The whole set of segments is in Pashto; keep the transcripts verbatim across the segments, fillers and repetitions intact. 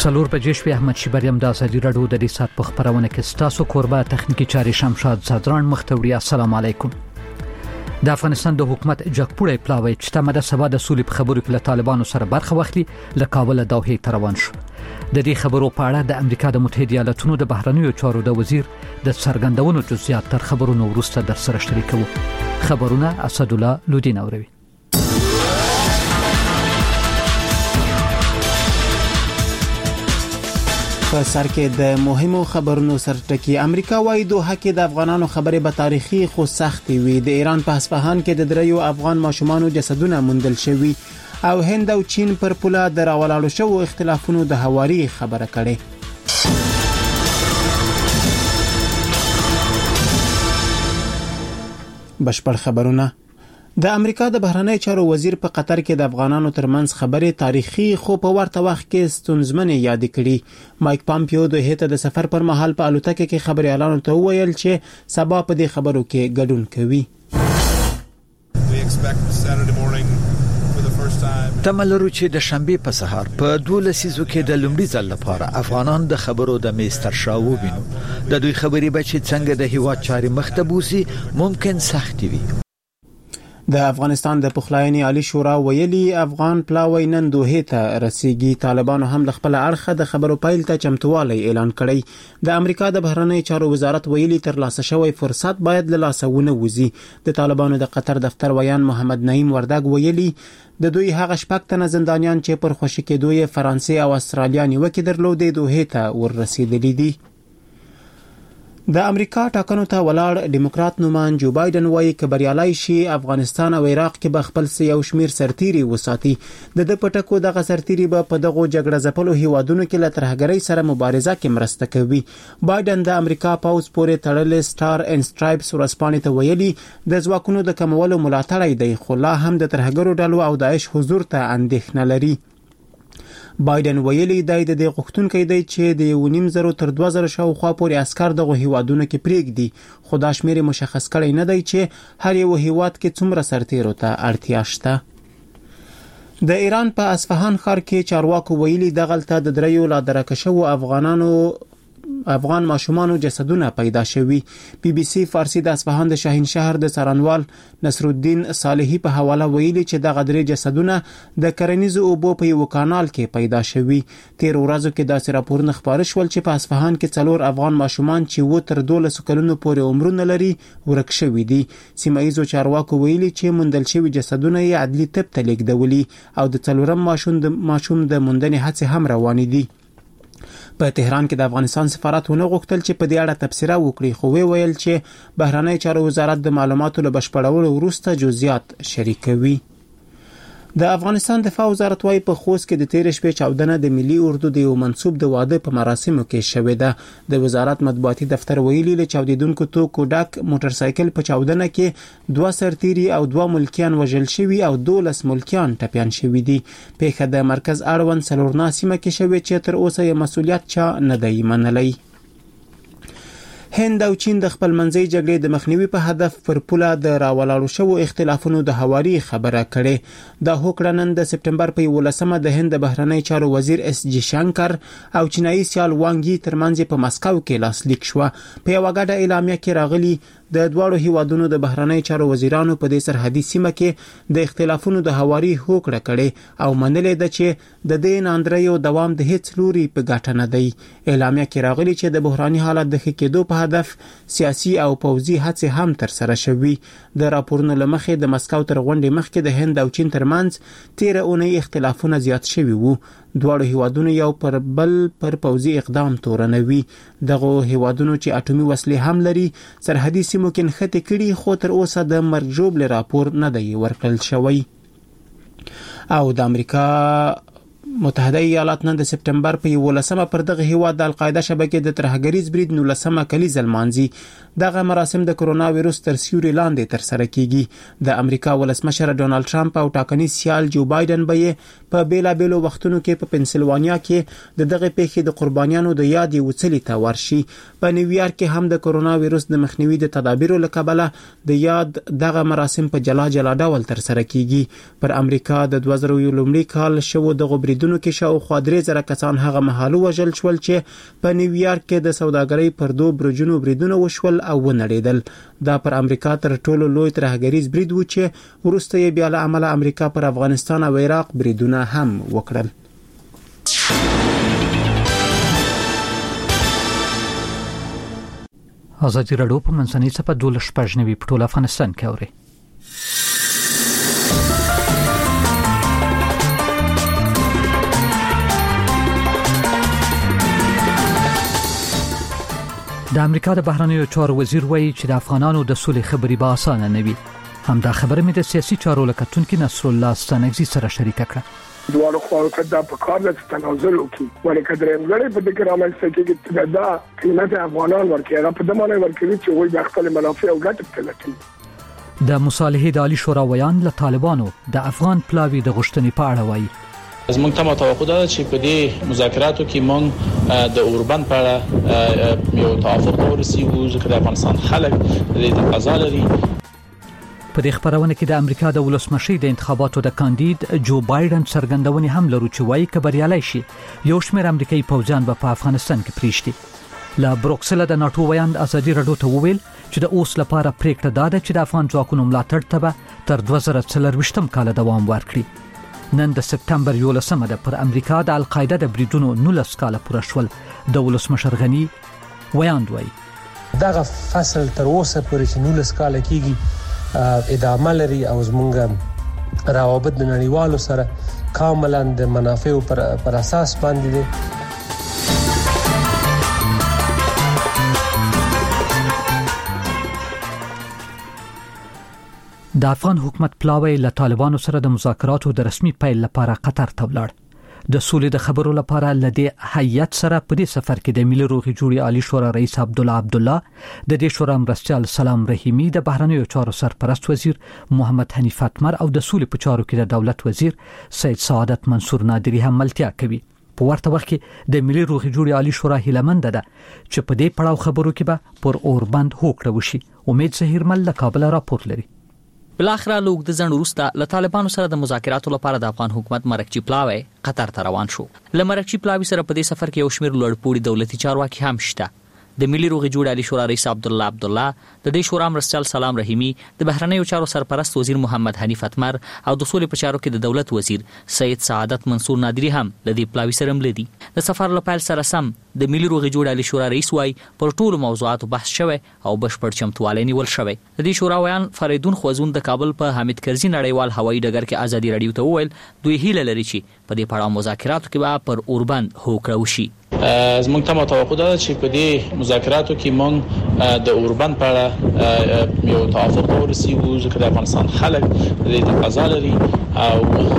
څلور بجې شپې احمد شیبریم د ازادي راډیو د دې سات په خبرونه کې ستاسو قربا تخنیکی چاري شمشاد صدران مختوری. السلام علیکم. د افغانستان د حکومت جګپوړی پلاوی چې تمه د سبا د سولې په خبرو کې له طالبانو سره برخه واخلي له کابل دوحې ته روان شو. د دې خبرو په اړه د امریکا د متحده ایالاتونو د بهرنیو چارو د وزیر د څرګندونو جزئیات تر خبرونو وروسته در سره شریکو. خبرونه اسد الله لودین اوروي. په سر کې د مهمو خبرونو سرټکی. امریکا وايي دوحه کې د افغانانو خبرې به تاریخي خو سختي وي. د ایران په اصفهان کې د دریو افغان ماشومانو جسدونه موندل شوي او هند او چین پر پوله د راولاړو شوو اختلافونو د هواري خبره کړې. بشپړ خبرونه. د امریکا د بهرنی چارو وزیر په قطر کې د افغانانو ترمنځ خبرې تاریخي خو په ورته وخت کې ستونزمنې یاد کړي. مایک پامپیو د هیته د سفر پر مهال په الوتکه کې خبريالانو ته وویل چې سبا په دې خبرو کې ګډون کوي. تملرو چې د شنبه په سهار په دولسیزو کې د لومړي ځل لپاره افغانان د خبرو د میستر شاو وینو. د دوی خبرې به چې څنګه د هیواد چاري مختبوسي ممکن سختي وي. د افغانستان د پخلاینې عالی شورا ویلي افغان پلاوی نن دوحې ته رسیدي. طالبانو هم خپل اړخه د خبرو پایل ته چمتووالی اعلان کړی. د امریکا د بهرنی چارو وزارت ویلي تر لاسه شوی فرصت باید له لاسه ونه وځي. د طالبانو د قطر دفتر ویان محمد نعیم وردګ ویلي د دوی هغه شپږ تنه زندانیان چې پر خوشی کېدو یې فرانسې او استرالیا نیوکې درلودې دوحې ته ورسېدلي دي. د امریکا ټاکنو ته ولاړ ډیموکرات نومان جو بایدن وایي چې بریالي شي افغانستان او عراق کې به خپل یو شمیر سرتيري وساتي. د د پټکو دغه سرتيري به په دغه جګړه ځپلو هیوادونو کې له ترهګرۍ سره مبارزه کې مرسته کوي. بایدن د امریکا پاوز پورې تړلې سٹار ان سټرایپس ورسپانې ته ویلي د ځواکونو د کمولو ملاتړ دی خو لا هم د ترهګرو ډلو او داعش حضور ته اندېښنه لري. بایدن ویلي دی د دې غوښتونکو دی چې د یو نیم زرو تر دوه زره شاوخوا پورې عسكر دغه هیوادونو کې پریږدي خو دا شمیر مشخص کړي نه دی چې هر یو هیواد کې څومره سرتیرو ته اړتیا شته. د ایران په اصفهان ښار کې چارواکو ویلي دغلته د دریو لا درکشو افغانانو افغان ماشومانو جسدونه پیدا شوي. بي بي سي فارسی د اصفهان د شاهین شهر د سرانوال نصر الدین صالحی په حواله ویلي چې د غدري جسدونه د کرنیزو اوبو په یو کانال کې پیدا شوي. تیر ورځو کې داسې راپورونه خبر شول چې په اصفهان کې څلور افغان ماشومان چې و تر دولس کلونو پورې عمرونه لري ورک شوي دي. سیمایي چارواکو ویلي چې موندل شوي جسدونه یې عدلي طب ته لیږدولي او د څلورم ماشوم د ماشوم د موندنې هڅې هم روانې دي. په تهران کې د افغانستان سفارت ونه غوښتل چې په دې اړه تبصره وکړي خو وی ویل چې بهرنی چارو وزارت د معلوماتو له بشپړولو وروسته جزئیات شریکوي. د افغانستان دفاع وزارت وايي په خوست کې د تیر شپې چاودنه د ملي اردو د یو منسوب د واده په مراسمو کې شوې ده. د وزارت مطبوعاتي دفتر ویلي له چاودیدونکو توکو ډک موټر سایکل په چاودنه کې دوه سرتيري او دوه ملکیان وژل شوي او دولس ملکیان ټپيان شوي دي. پیښه د مرکز اړوند سلورنا سیمه کې شوې چې تر اوسه یې مسولیت چا نه دی منلی. هند او چین د خپل منځي جګړې د مخنیوي په هدف پر پوله د راولاړو شوو اختلافونو د هواري خبره کړې. د هوکړه نن د سپټمبر په یولسمه د هند بهرنی چارو وزیر اس جی شانکر او چینایي سیال وانګ یي ترمنځ په مسکو کې لاسلیک شو. په یو غاډه اعلامیه کې راغلي د دوړو هیوادونو د بهرنی چارو وزیرانو په دې سرحدي سیمه کې د اختلافونو د هواري هوکړه کړې او منلې ده چې د دې ناندریو دوام د هیڅ لوري په ګټه نه دی. اعلامیه کې راغلي چې د بحراني حالت د ښه کېدو په هدف سیاسي او پوځي هڅې هم تر سره شوي. د راپورونو لمخې د مسکو تر غونډې مخکې د هند او چین ترمنځ تیر اونۍ اختلافونه زیات شوي وو. دواړو هیوادونو یو پر بل پر پوځي اقدام تورنوي. دغه هیوادونو چې اټومي وسلې هم لري سرحدي سیمو کې نښتې کړي خو تر اوسه د مرګ ژوبل راپور نه دی ورکړل شوی. او د امریکا متحده ایالات نن د سپټمبر په یولسمه پر دغه هیواد د القاعده شبکې د ترهګریز برید نولسمه کلیزه لمانځي. دغه مراسم د کرونا وایروس تر سیوري لاندې تر سره کیږي. د امریکا ولسمشر ډونالد ټرمپ او ټاکنیز سیال جو بایدن به په بیلابېلو وختونو کې په پنسلوانیا کې د دغه پیښې د قربانیانو د یاد وڅلې ته ورشي. په نیویارک کې هم د کرونا وایروس د مخنیوي د تدابیرو لکبله د یاد دغه مراسم په جلا جلا ډول تر سره کیږي. پر امریکا د دوه زره لومړي کال شوو دغه برید بریدونو کې شاوخوا درې زره کسان هغه مهال وژل شول چې په نیویارک کې د سوداګرۍ پر دوه برجونو بریدونه وشول او ونړېدل. دا پر امریکا تر ټولو لوی ترهګریز برید و چې وروسته یې بیا له امله امریکا پر افغانستان او عراق بریدونه هم وکړل. ازادي راډیو په منځنۍ صفحه دولس شپږ نوي په ټول افغانستان کې اوري. د امریکا د بهرنیو چارو وزیر وایي چې د افغانانو د سولې خبرې به اسانه نه وي. همدا خبره مې د سیاسي چارو لکتونکو نصر الله ستانکزي سره شریکه کړه. دوه خواو ته د پکار د تنازل وکي ولکه درېمګړې په دې کې رامنځته کېږي چې دا قیمت افغانان ورکړي هغه په دمانه ورکړي چې وایي د خپل منافع او ګټه تلکي. د مصالحې د عالی شورا ویان له طالبانو د افغان پلاوی د غشتنې په اړه وایي. از موږ ته توقع ده چې په دې مذاکراتو کې موږ د اوربند په اړه یو توافق ورسیږو چې د افغانستان خلک د تقاضا لري. په دې خبرونه کې د امریکا د ولسمشر د انتخاباتو د کاندید جو بایدن څرګندونې هم لرو چې وایي کبریالای شي یو شمېر امریکایي پوځیان به په افغانستان کې پریشتي. له بروکسل د ناتو ویاند ازادي راډیو ته وویل چې د اوس لپاره پریکړه ده چې د افغان ځواکونو ملاتړ ته تر دوه زره څلرویشتم کال دوام ورکړي. نن د سپتمبر یولسمه ده پر امریکا د القاعده د بریدونو نولس کاله پوره شول. د ولسمشر غنی ویاند وایي دغه فصل تر اوسه پورې چې نولس کاله کېږي ادامه لري او زمونږ روابط د نړیوالو سره کاملا د منافعو پر, پر اساس باندې دي. د افغان حکومت پلاوی له طالبانو سره د مذاکراتو د رسمي پیل لپاره قطر ته ولاړ. د سولې د خبرو لپاره لدې هیئت سره په دې سفر کې د ملي روغې جوړې عالی شورا رئیس عبدالله عبدالله، د دې شورا مرستیال سلام رحیمی، د بهرنیو چارو سرپرست وزیر محمد حنیف اتمر او د سولې په چارو کې د دولت وزیر سید سعادت منصور نادری هم ملتیا کوي. په ورته وخت کې د ملي روغې جوړې عالی شورا هیلمند ده چې په دې پړاو خبرو کې به پر اوربند هوکړه وشي. امید زهیرمل له کابل راپور لري. بلاخره لوګ د ځن وروسته له طالبانو سره د مذاکراتو لپاره د افغان حکومت مرکچی پلاوی قطر ته روان شو. له مرکچی پلاوی سره په دې سفر کې یو شمېر لوړپوړي دولتي چارواکي هم شته. د ملي روغې جوړې عالی شورا رئیس عبدالله عبدالله، د دې شورا مرستیال سلام رحیمی، د بهرنیو چارو سرپرست وزیر محمد حنیف اتمر او د سولې په چارو کې د دولت وزیر سید سعادت منصور نادری هم له دې پلاوی سره ملدي. د سفر له پیل سره سم د ملي روغې جوړې عالی شورا رئیس وای پر ټولو موضوعاتو بحث شوی او بشپړ چمتوالی نیول شوی. د دې شورا ویان فریدون خوازون د کابل په حامد کرزي نړیوال هوایي ډګر کې ازادي راډیو ته وویل دوی هیله لري چې په دې پړاو مذاکراتو کې به پر اوربند هوکړه وشي. از موږ ته توقع ده چې په دې مذاکراتو کې موږ د اوربند په اړه یو توافق ورسیږو چې د افغانستان خلک د تقاضا لري او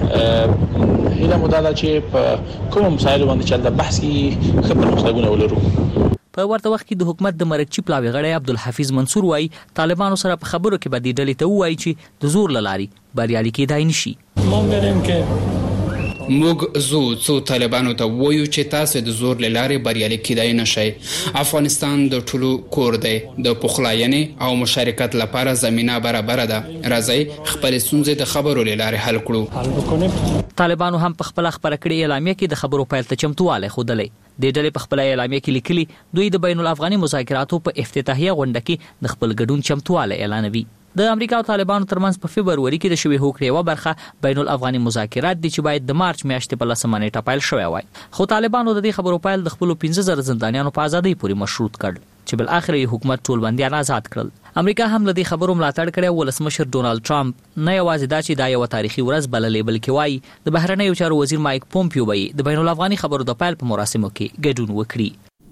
هیله مو ده چې په کوم مسایلو باندې چې د بحث کې خبرې مخالفونه ولرو. په ورته وخت کې د حکومت د مرکچی پلاوی غړی عبدالحفیظ منصور وای طالبانو سره په خبرو کې به د ډلې ته وایي چې د زور لاري بریالي کېدای نشي. مونږ غواړو چې موږ زو څو طالبانو ته وایو چې تاسو د زور لاري بریالي کېدای نشئ. افغانستان د ټولو کور دی، د پخلاینې او مشارکت لپاره زمينه برابر ده. راځي خپل ستونزې د خبرو لاري حل کړو. طالبانو هم په خپل خبره کړې اعلامیه کې د خبرو پیل ته چمتواله خوده. د ډلې په خپل اعلامیه کې لیکلي دوی د بین الافغاني مذاکراتو په افتتاحیه غونډه کې د خپل ګډون چمتواله اعلانوي. د امریکا او طالبانو ترمنځ په فبرवरी کې د شوی هوکړې یو برخه بین الافغاني مذاکرات دي چې باید د مارچ میاشتې په لسمه نیټه پیل شوی وای. خو طالبانو د دې خبرو پیل د خپل پنځه زره زندانیانو په ازادۍ پورې مشروط کړ چې بل اخر یې حکومت ټول بندیان آزاد کړل. امریکا هم د دې خبرو ملاتړ کړی. ولسمشر ډونالد ټرمپ نه یوازې دا چې دا یو تاریخي ورځ بللې بلکې وایي د بهرنیو چارو وزیر مایک پومپیو به د بین الافغاني خبرو د پیل په مراسمو کې ګډون وکړي.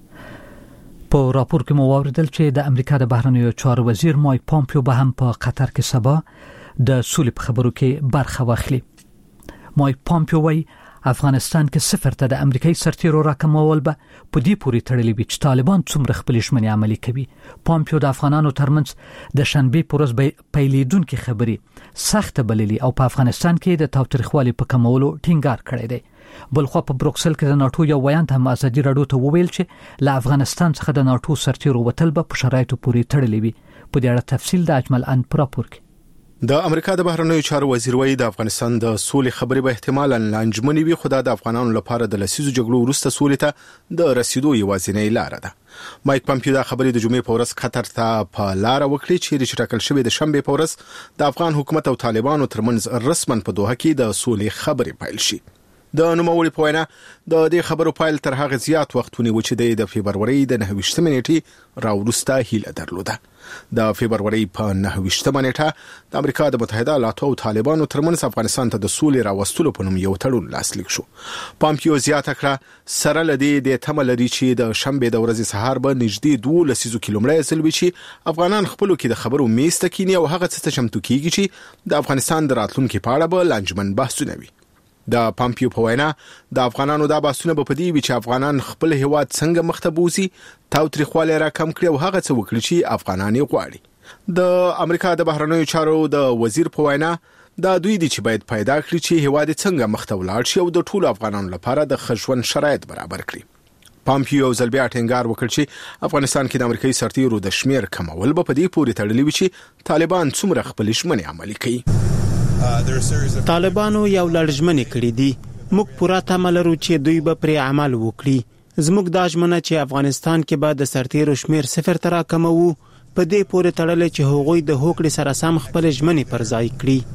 په راپور کې مو واوریدل چې د امریکا د بهرنیو چارو وزیر مایک پومپیو به هم په قطر کې سبا د سولې په خبرو کې برخه واخلي. مایک پومپیو وایي افغانستان کې صفر ته د امریکایي سرتیرو راکمول به په دې پورې تړلې وي چې طالبان څومره خپل ژمنې عملي کوي. پومپیو د افغانانو ترمنځ د شنبه پر ورځ پیلېدونکې خبرې سخت بللي او په افغانستان کې د تاوتریخوالي په کمولو ټینګار کړی دی. بلخوا په بروکسل کې د ناتو یو ویاند هم ازادي راډیو ته وویل چې له افغانستان څخه د ناتو سرتیرو وتل به په شرایطو پورې تړلې وي. په دې اړه تفصیل د اجمل ان پر راپور کې. د امریکا د بهرنیو چارو وزیر وایي د افغانستان د سولې خبرې به احتمالاً لانجمنې وي، خو دا د افغانانو لپاره د لسیزو جګړو وروسته سولې ته د رسیدو یوازینۍ لار ده. مایک پامپیو دا خبرې د جمعې په ورځ قطر ته په لار وکړې چې چې ټاکل شوې د شنبې په ورځ د افغان حکومت او طالبانو ترمنځ رسماً په دوحه کې د سولې خبرې پیل شي. د نوموړي په وینا د دې خبرو پایل تر هغه زیات وخت ونیو چې د فبروري د نهه ویشتمې نیټې راوروسته هیله درلوده. د فبروري په نهه ویشتمه نیټه د امریکا د متحده ایالاتو او طالبانو ترمنځ افغانستان ته د سولې راوستلو په نوم یو تړون لاسلیک شو. پامپیو زیاته کړه سره لدی د تمه لري چې د شنبې د ورځې سهار به نږدې دوه لسیزو کیلومتره ځل وي چې افغانان خپلو کې د خبرو میز ته کینی او هغه څه چمتو کیږي چې د افغانستان د راتلونکو په اړه به لانجمن بحثونه وي. د پامپیو په وینا د افغانانو د بحثونه په دې وی چې افغانان خپل هیواد څنګه مخته بوزي، تاوتریخوالی را کم کړي او هغه څه وکړي چې افغانان یې غواړي. د امریکا د بهرنیو چارو د وزیر په وینا دا دوی دي چې باید پیدا کړي چې هیواد څنګه مخته ولاړ شي او د ټولو افغانانو لپاره د خښون شرایط برابر کړي. پامپیو ځل بیا ټینګار وکړ چې افغانستان کې د امریکایي سرتیرو د شمیر کمول به په دې پورې تړلې وي چې طالبان څومره خپل ژمنې عملي کوي. طالبانو یو لړژمنې کړې دي، موږ پوره تمه لرو چې دوی به پر عمل وکړي. زموږ دا ژمنه چې افغانستان کې به د سرتیرو شمیر صفر ته راکمو په دې پورې تړلې چې هغوی د هوکړې سره سم خپل ژمنې پر ځای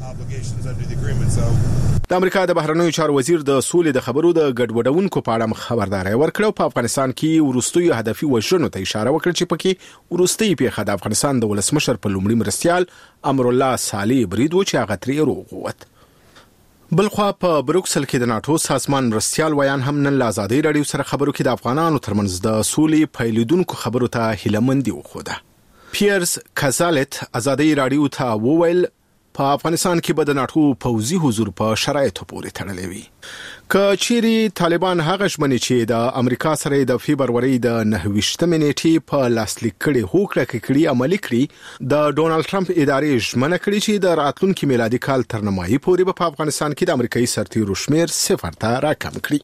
کړي. د امریکا د بهرنیو چارو وزیر د سولې د خبرو د ګډوډونکو په اړه خبرداري ورکړه او په افغانستان کې ورستوي هدفي وژنو ته اشاره وکړه چې پکې ورستي پیښه د افغانستان د ولسمشر په لومړي مرستيال امر الله صالح برید و چې هغه ترې روغوت. بلخوا په بروکسل کې د ناتو سازمان مرستيال ویان هم نن له ازادي رادیو سره خبرو کې د افغانانو ترمنځ د سولې پیلېدونکو خبرو ته هیلمندي وخوده. پیرس کازالت ازادي رادیو ته وویل په افغانستان کې به د ناتو پوځي حضور په شرایطو پورې تړلې وي. که چیرې طالبان هغه ژمنې چې د امریکا سره د فبروري د نهه ویشتمې نیټې په لاسلیک کړي هوکړه کړي عملي کړي، د ډونالد ټرمپ ادارې ژمنه کړې چې د راتلونکي میلادي کال تر نیمایي پورې په افغانستان کې د امریکایي سرتیرو شمیر صفر ته راکم کړي.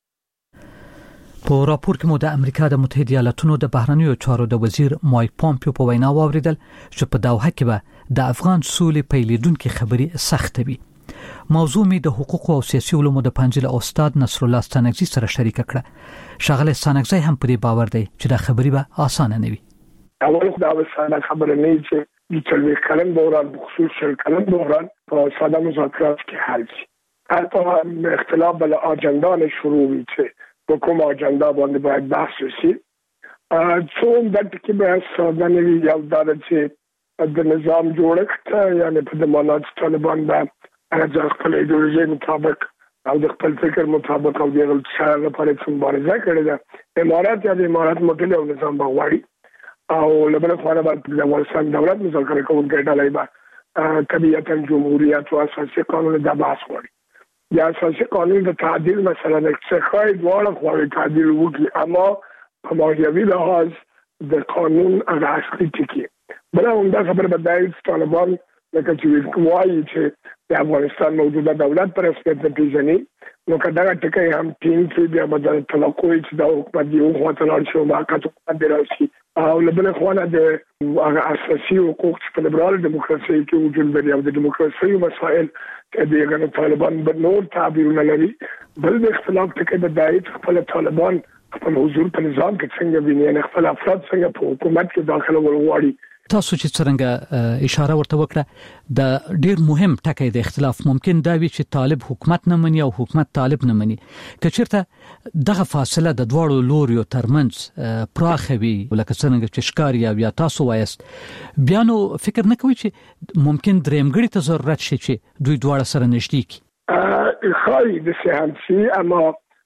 په راپور کې مو د امریکا د متحده ایالاتونو د بهرنیو چارو د وزیر مایک پامپیو په وینا واوریدل چې په دوحه کې به د افغان سولې پیلېدونکو خبرې سخت وي. موضوع می د حقوق او سیاسي علومو د پنځل استاد نصر الله ستانکزي سره شریک کړه. شغله ستانکزي هم په دې باور دی چې دا خبرې به اسانه نه وي. اول دا وسانه خبره نه چې د تلوي کلم دوران بخصوص شل کلم دوران په ساده مذاکرات کې حل شي. البته اختلاف بل اجندا شروع وي چې په کوم اجندا باندې باید بحث وشي. څو د کې به ساده نه وي یو دا چې د نظام جوړښت یعنی په دمانات طالبان به د خپل ایدئولوژي مطابق او د خپل فکر مطابق او د غلطۍ لپاره څه مبارزه کړې ده. امارات یا د امارات مدل او نظام بغواړي او لبنان خو نه د افغانستان دولت مذاکره کوونکی ډلې به طبيعتا جمهوریت او اساسي قانون د بحث غواړي. یا اساسي قانون د تعدیل مثلا څه خای دواړه خو تعدیل وکړي، اما په ماهیوي لحاظ د قانون هغه اصلي ټکی بل هم دا خبره بدایي طالبان لکه چې وایي چې د افغانستان موجوده دولت پر رسمیت نه پیژني، نو کدا ټکی هم ټیم کې بیا بدل تلقوي چې د حکومت یو خواته لاړ شي او موقت حکومت دی راشي او لبنه خوانه د هغه اساسي حقوق په لیبرال دیموکراسي کې وجود لري او د دیموکراسي مسائل د هغه طالبان په نور تعبیرونه لري. بل د اختلاف ټکی بدایي خپل طالبان خپل حضور په نظام کې څنګه ویني، خپل افراد څنګه په حکومت کې داخله ورغواړي. تاسو چې څنګه اشاره ورته وکړه د ډیر مهم ټکی د اختلاف ممکن دا وي چې طالب حکومت نه مني او حکومت طالب نه مني. کچېرته دغه فاصله د دوړو لوريو ترمنځ پراخوي ولکه څنګه چې ښکاری یا تاسو وایست، بیا نو فکر نه کوي چې ممکن درېمګړي ته ضرورت شي چې دوی دواړه سره نږدې کی. خای د سیاسي اما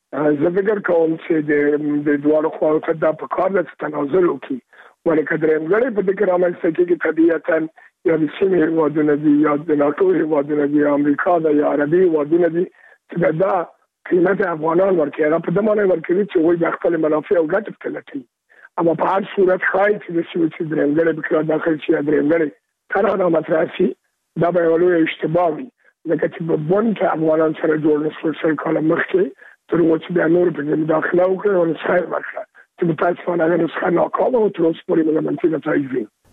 زه فکر کوم چې د دوړو خواو ته د پکار د تنازل وکړي ولکه درېمګړي په دې کې رامنځته کېږي طبيعتاً یا د سیمې هیوادونه دي یا د ناتو هیوادونه دي یا امریکا د یا عربي هیوادونه دي چې دا قیمت افغانان ورکړي هغه په دمانه ورکړي چې وایي د خپل منافع او ګټه تلټي. اما په هر صورت خای چې د سیمې درېمګړي به کړه داخل شي درېمګړي تر هغه متراسي دا به ولوي اشتباه وي لکه چې په بون کې افغانان سره جوړ نشول سل کاله مخکې تر وڅ بیا نور په مداخله وکړي او څه ورکړه چې په تاسو باندې نسخه ناکامه او تر اوسه پورې منفي نتایج وي.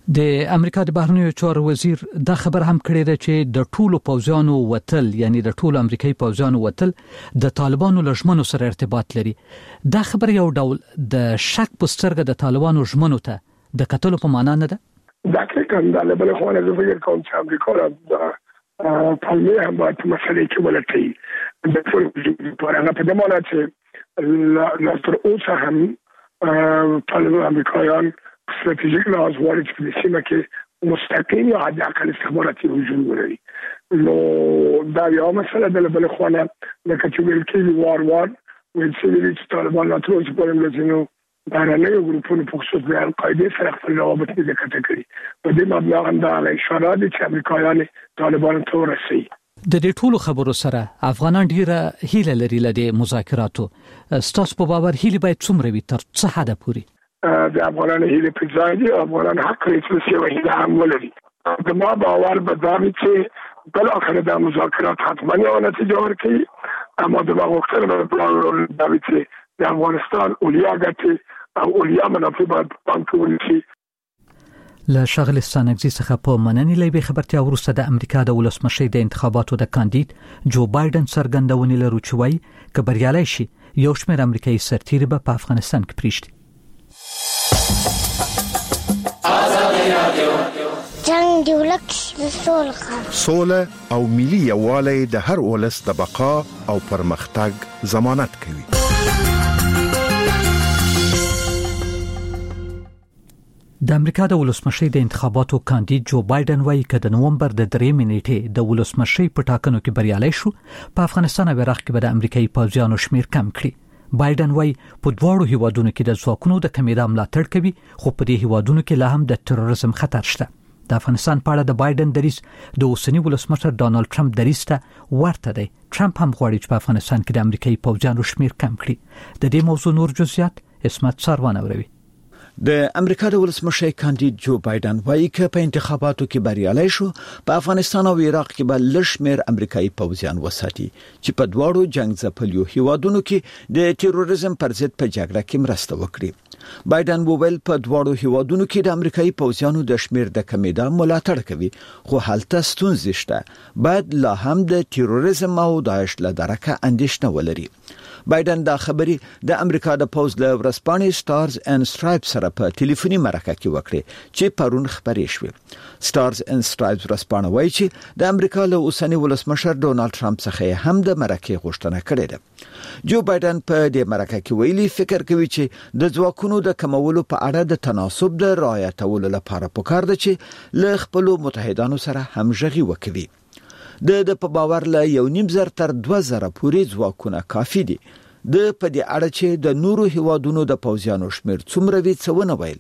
د امریکا د بهرنیو چارو وزیر دا خبر هم کړی دی چې د ټولو پوځیانو وتل یعنی د ټولو امریکایي پوځیانو وتل د طالبانو لژمنو سره ارتباط لري. دا خبر یو ډول د شک په سترګه د طالبانو ژمنو ته د قتل په معنا نه ده. دا کې د بل خو نه د فکر کوم چې امریکا را پالمه هم باید مسئله کې ولټي د ټول په هغه په دمانه چې لا تر اوسه هم طالبان امریکایان استراتیژیک لحاظ وارد په سیمه کې مستقیم یا حد اقل استخباراتي هجوم لري. نو دا یو مسله ده. بل خو نه لکه چې ویل کېږي وار وار ویل شوي چې طالبان لا تر اوسه پورې لږ بهرنیو ګروپونو په خصوص د القاعده سره خپل روابط نه ذکر کړي. په دې مبنا باندې اشاره دي چې امریکایان طالبان ته ورسي. د دې ټولو خبرو سره افغانان ډیره هیله لري لدې مذاکراتو. ستاسو په باور هیله باید څومره وي تر څه حد پورې؟ د افغانانو هیله په ځای دي. افغانان حق لري چې څه وهیله هم ولري. د ما باور به دا وي چې بل اخر د مذاکرات حتما یو نتیجه ورکړي. اما د واغښتنه په پلان دا وي چې د افغانستان اولیا ګټي او اولیا منافع باید پام ونشي. له شغل ستانګزي څخه په مننې لوي خبرتیا ورسته د امریکا د ولسمشي د انتخاباتو د کاندید جو بایدن څرګندونې لري چې وايي ک بریالي شي یو شمېر امریکایي سرتیري به په افغانستان کې پریږدي. جنگ دی ولک د سولغه سوله او ملي یووالی د هر ولس د بقا او پرمختګ ضمانت کوي. د امریکا د ولسمشي د انتخاباتو کاندید جو بایدن وايي چې د نومبر د درې نیټې د ولسمشي په ټاکنو کې بریالي شو په افغانستان او عراق کې به د امریکایي پوځیانو شمیر کم کړي. بایدن وايي په دواړو هیوادونو کې د ځواکونو د کمیدا ملاتړ کوي خو په دې هیوادونو کې لا هم د تروریزم خطر شته. د افغانستان په اړه د بایدن دریځ د اوسنی ولسمشر ډانلډ ټرمپ دریځ ته ورته دی. ټرمپ هم غواړي چې په افغانستان کې د امریکایي پوځیانو شمیر کم کړي. د دې موضوع نور جزئیات اسمت سروان اوروي. د امریکا د ولسمشي کاندید جو بایدن وايي چې په انتخاباتو کې بریالي شو په افغانستان او عراق کې به لشمیر امریکایي پوځیان وساتي چې په دواړو جنگ ځپلیو هیوادونو کې د تروریزم پر ضد په جګړه کې مرسته وکړي. بایدن وویل په دواړو هیوادونو کې د امریکایي پوځیانو د شمیر د کمیدا ملاتړ کوي خو هلته ستونزې شته. باید لا هم د تروریزم او داعش له درکه اندېښنه ولري. بایدن دا خبري د امریکا د پوز له ورسپانې سټارز اند سټرایپس سره په ټلیفوني مرکه کې وکړه چې پرون خبرې شوې. سټارز اند سټرایپس ورسپانې وایي چې د امریکا له اوسنی ولسمشر ډونالد ټرمپ څخه هم د مرکه غوښتنه کړې ده. جو بایدن په دې مرکه کې ویلي فکر کوي چې د ځواکونو د کمولو په اړه د تناسب د رعایتولو لپاره پکار ده چې له خپل متحدانو سره همغږي وکړي. د د په باور له یو نیم زر تر دوه زره پورې ځواکونه کافي دي. د په دې اړه چې د نورو هیوادونو د پوځیانو شمیر څومره وي څونه ویل.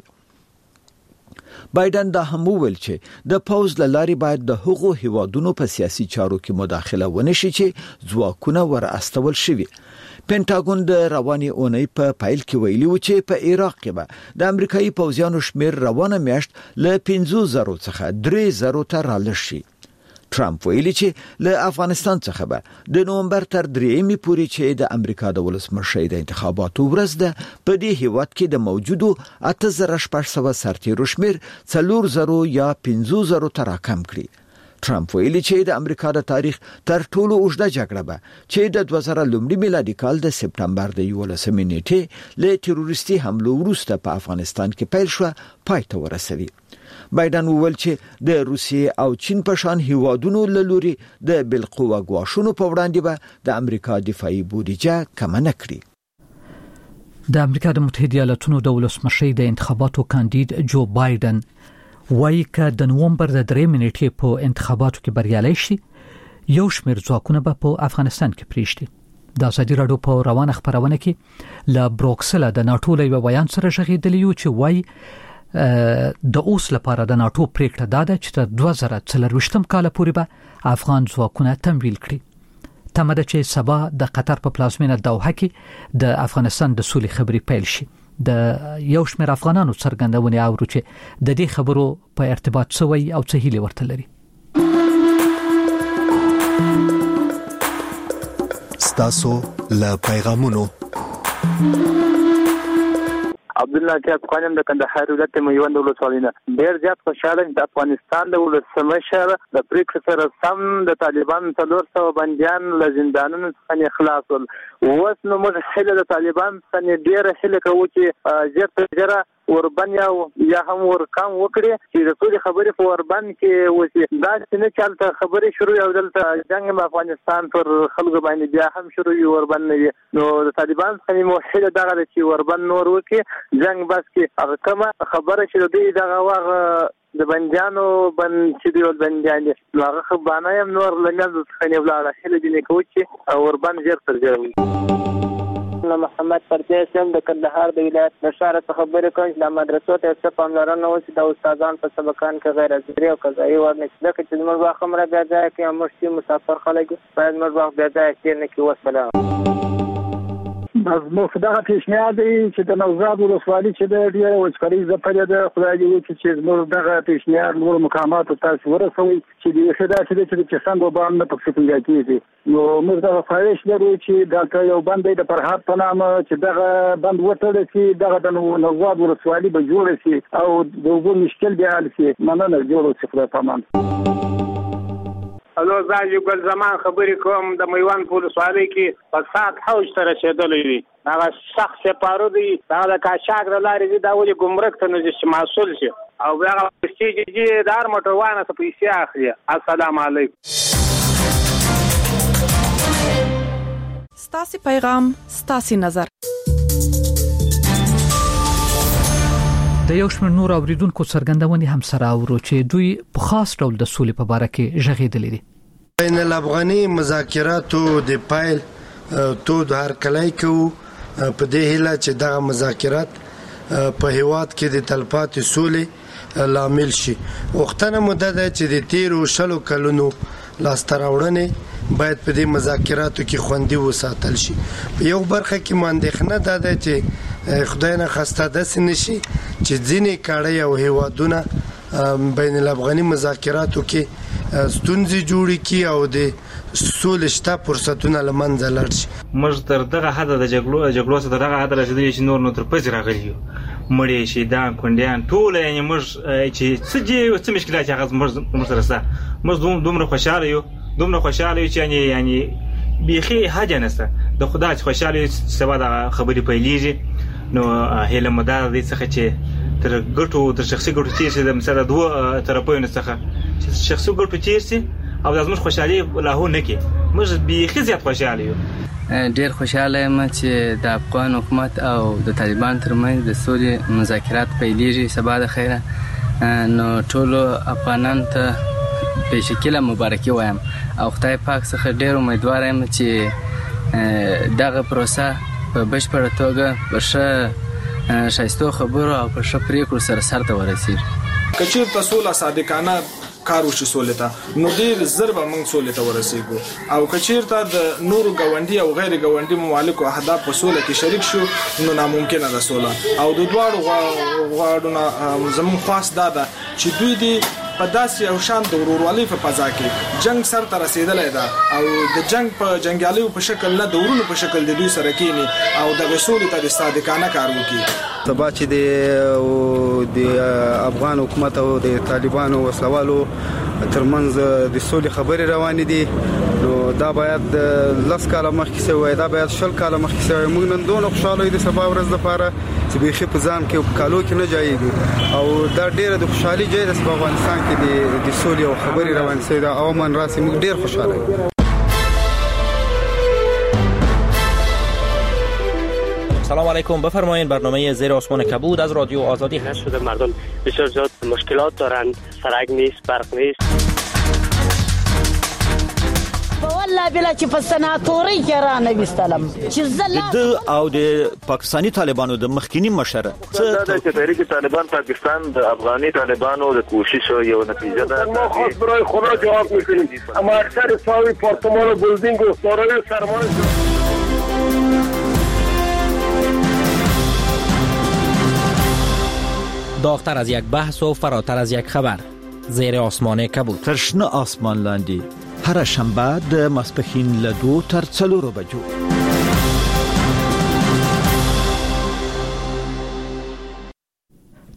بایدن دا هم وویل چې د پوز لاري باید د هغو هیوادونو په سیاسي چارو کې مداخله ونشي چې ځواکونه ور استول شوي. پینټاګون د رواني اونۍ په پایل کې ویلي و چې په عراق کې به د امریکایي پوځیانو شمیر روانه میاشت له پنځه زره څخه درې زره ته رالشي. ټرمپ ویلي چې له افغانستان څخه به د نومبر تر درېمې پورې چې د امریکا د ولسمشي د انتخاباتو ورځ ده په دې هیواد کې د موجودو اته زره شپږ سوه سرتیرو شمیر څلور زره یا پنځه زره ته راکم کړي. ټرمپ ویلي چې د امریکا د تاریخ تر ټولو اوږده جګړه به چې د دوه زره لومړي میلادي کال د سپتمبر د یولسمې نیټې له تروریستي حملو وروسته په افغانستان کې پیل شو پای ته ورسوي. بایدن وویل چې د روسیې او چین په شان هیوادونو له لوري د بالقوه ګواښونو په وړاندې به د امریکا دفاعي بودیجه کم نه کړي. د امریکا د متحده ایالاتونو د ولسمشي د انتخاباتو کاندید جو بایدن وايي چې د نومبر د درې نیټې په انتخاباتو کې بریالي شي یو شمېر ځواکونه به په افغانستان کې پریږدي. د ازادي راډیو په روانه خبرونه کې له بروکسل د ناټو له بیان سره ژغېدلی یو چې وايي د اوس لپاره د ناټو پریکړه ده چې تر دوه زره څلرویشتم کال پورې به افغان ځواکونه تمویل کړي. تمه ده چې سبا د قطر په پلازمینه دوحه کې د افغانستان د سولې خبرې پیل شي. د یو شمېر افغانانو څرګندونې اورو چې د دې خبرو په ارتباط سوی او څه هیله ورته لري. ستاسو له پیغامونو عبدالله کیاب خانم د کندهار ولایت میوند ولسوالۍ نه ډېر زیات خوشاله د افغانستان د ولسمشر د پریکړې سره سم د طالبان څلور سوه بندیان له زندانونو څخه خلاص ول. اوس نو موږ هیله د طالبان څخه ډېره هیله کوو چې ژر تر ژره اوربند یا یا هم ورکم وکړي چې د ټولې خبرې په اوربند کې وشي. داسې نه چې هلته خبرې شروع او دلته جنګ په افغانستان پر خلکو باندې بیا هم شروع وي اوربند نه وي. نو د طالبان څخه مو هیله دغه ده چې اوربند نور وکړي جنګ بس کې هغه کومه خبره چې د دوی دغه وغه د بندیانو بند چې دی ول بندیان دي نو هغه خبانه هم نور له منځه څخه نه ولاړه هیله دې نه کوو چې اوربند ژر تر ژره وي. محمد پردیس هم د کندهار د ولایت له ښاره څخه خبرې کوم چې د مدرسو ته څه پاملرنه وشي د استادان په سبقان کې غیر حاضري او قضایي ورنه ځکه چې زموږ وخت هم را بیا ځای کې موږ چې مسافر خلک باید موږ وخت بیا ځای کې نه کې وسلام. مزموخ دغه پیشنهاد دی چې د نوزاد ولسوالي چې د ډېره وچکالي ځپلې ده خدای دې وکړي چې زموږ دغه پیشنهاد نور مقاماتو تاسو ورسوئ چې د ښه داسې دی چې د چسنګ وبا هم نه پکې پیدا کېږي. نو موږ دغه خواهش لرو چې دلته یو بند دی د فرهاد په نامه چې دغه بند وتړل شي دغه د نوزاد ولسوالي به جوړه شي او د اوبو مشکل بیا حل شي. مننه جوړ شي خدای پامان. الو زاجي ګل زمان خبرې کوم د میوند په ولسوالۍ کې فساد حوج ته رسېدلی وي. هغه سخت سپارو دی هغه د قاچاق له لارې دي دا ولې ګمرک ته نه ځي چې مسؤل شي او بیا هغه پرستیج چې د هر موټروان څخه پیسې اخلي. السلام علیکم. ستاسې پیغام ستاسې نظر. د یو شمېر نور اوریدونکو څرګندونې هم سره اورو چې دوی په خاص ډول د سولې په باره کې ژغېدلې دي. بین الافغاني مذاکراتو د پایل تود هرکلی کوو په دې هیله چې دغه مذاکرات په هیواد کې د تلپاتې سولې لامل شي. وختونه موده ده چې د تیرو شلو کلونو لاسته راوړنې باید په دې مذاکراتو کې خوندي وساتل شي. په یو برخه کې مو اندېښنه دا ده چې خدای نه خواسته داسې نشي چې ځینې کاڼي او هیوادونه بین الافغاني مذاکراتو کې ستونزې جوړې کړي او د سولې شته فرصتونه له منځه لاړ شي. موږ تر دغه حده د جګړو جګړو څخه تر دغه حده رسېدلي چې نور نو تر پسې راغلي یو مړی شهیدان کونډیان ټول یعنې موږ چې څه دي څه مشکلات هغه موږ سره شته. موږ دومره خوشحاله یو دومره خوشحاله یو چې یعنې یعنې بیخي حاجه نشته د خدا چې خوشحاله یو چې سبا دغه خبرې پیلېږي. نو هیله مو دا دې څخه چې تر ګټو تر شخصي ګټو تېر شي د مثلا دوه طرفونو څخه چې شخصي ګټو تېر شي او د زموږ خوشحالي لاهو نه کړي. موږ بیخي زیات خوشحاله یو. ډېر خوشحاله یم چې د افغان حکومت او د طالبان ترمنځ د سولې مذاکرات پیلېږي سبا د خیره. نو ټولو افغانانو ته بېشکله مبارکي وایم او خدای پاک څخه ډېر امیدواره یم چې دغه پروسه په بشپړه توګه په ښه ښایستو خبرو او په ښه پرېکړو سره سرته ورسېږي. که چېرته سوله صادقانه کار وشي سولې ته نو ډېر زر به موږ سولې ته ورسېږو او که چېرته د نورو ګاونډي او غیر ګاونډي ممالکو اهداف په سوله کې شریک شو نو ناممکنه ده سوله. او د دواړو غواړو نه زموږ خواست دا ده چې دوی دې په داسې او شان د ورورولۍ په فضا کې جنگ سر ته رسېدلی ده او د جنگ په جنګیالیو په شکل نه د ورونو په شکل د دوی سره کېني او دغه سولې ته د صادقانه کار وکړي. سبا چې د د افغان حکومت او د طالبانو وسلوالو ترمنځ د سولې خبرې روانې دي نو دا باید لس کاله مخکې شوی وای دا باید شل کاله مخکې شوی. موږ نن دونه خوشحاله یو د سبا ورځ لپاره چې بیخي په ځان کې په کالو کې نه جایږي او دا ډېره د خوشحالي ځای ده په افغانستان کې د سولې او خبرې روانې شوې ده او امن راسي موږ ډېر خوشحاله یو. سلام علیکم. بفرمایید برنامه زیر آسمان کبود از رادیو آزادی هست. شده مردم بسیار زیاد مشکلات دارند، سرک نیست، برق نیست. والله بلا چې په سناتوري کې را نه وستلم چې زله د او د پاکستانی طالبانو د مخکینی مشر څه د تحریک طالبان پاکستان د افغاني طالبانو د کوشش یو نتیجه ده. ما خود برای خدا جواب میکنیم اما اکثر ساوی پارتمان و بلدینگ و سارای سرمایه داغتر از یک بحث و فراتر از یک خبر. زیر آسمان کبود. ترشنه آسمان لاندی. هر شنبه د ماسپښین له دوه تر څلورو بجو.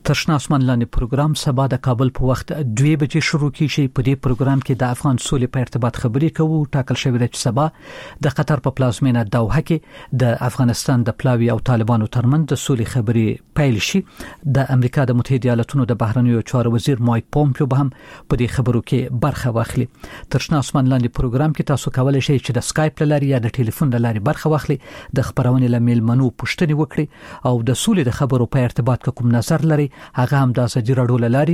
ترشنا اسمان لاندې پروګرام سبا د کابل په وخت دوه بجې شروع کیږي. په دې پروګرام کې د افغان سولې په ارتباط خبرې کوو. ټاکل شوی دی چې سبا د قطر په پلازمینه دوحه کې د افغانستان د پلاوی او طالبانو ترمنځ د سولې خبرې پیل شي. د امریکا د متحده ایالاتونو د بهرنیو چارو وزیر مایک پومپیو به هم په دې خبرو کې برخه واخلي. ترشنا اسمان لاندې پروګرام کې تاسو کولای شئ چې د سکایپ لاري یا د ټلیفون لاري برخه واخلي، د خبرونې لمیل منو پوښتنې وکړي او د سولې د خبرو په ارتباط کوم نظر لري هغه هم د ازادي راډیو لاري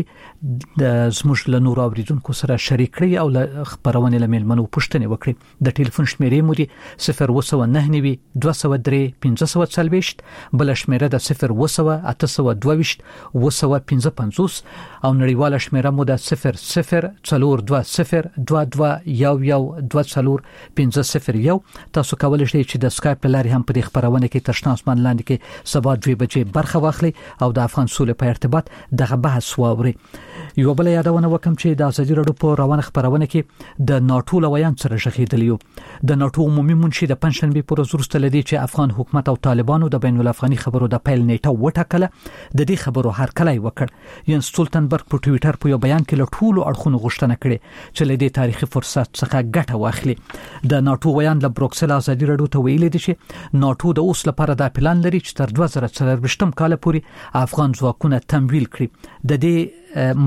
د زموږ له نور اوریدونکو سره شریک کړئ او له خبرونه لمیل منو پوښتنه وکړئ. د ټلیفون شمیرې مو دي صفر اووه نهه نوي دوه سوه درې پنځه څلوېښت، بل شمیره د صفر اووه اته سوه دوه ویشت اووه سوه پنځه پنځوس او نړیواله شمیره مو د صفر صفر څلور دوه صفر دوه دوه یو یو دوه څلور پنځه صفر یو. تاسو کولای شئ چې د سکایپ لاري هم په دې خبرونه کې ترشنا اسمان لاندې کې سبا دوه بجې برخه واخلي او د افغان سولې په ارتباط دغه بحث واوري. یو بل یادونه وکم چې د ازادي راډیو په روانه خبرونه کې د ناټو لویان سره شغیدلیو. د ناټو عمومي منشي د پنځشنبه پر ورځ وروسته لدی چې افغان حکومت او طالبانو د بین الافغاني خبرو د پیل نیټه وټاکله. د دې خبرو هرکلی وکړ. ینس سټولټنبرګ په ټوئیټر په یو بیان کې له ټولو اړخونو غوښتنه کړې چې له دې تاریخي فرصت څخه ګټه واخلي. د ناټو ویان له بروکسل ازادي راډیو ته ویلي دي چې ناټو د اوس لپاره د پلان لري چې تر دوه زره څلرویشتم کال پورې افغان ځواکونه تمویل کړي. د دې